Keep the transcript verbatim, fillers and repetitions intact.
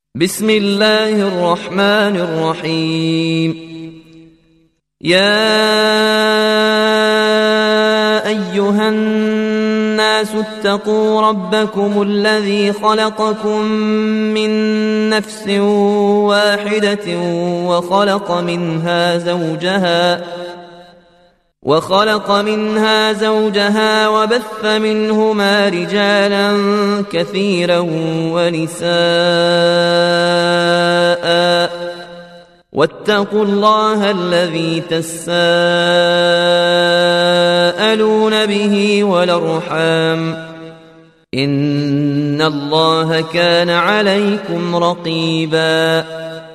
بسم الله الرحمن الرحيم. يا أيها الناس اتقوا ربكم الذي خلقكم من نفس واحدة وخلق منها زوجها وخلق منها زوجها وبث منهما رجالا كثيرا ونساء، واتقوا الله الذي تساءلون به والأرحام، إن الله كان عليكم رقيبا.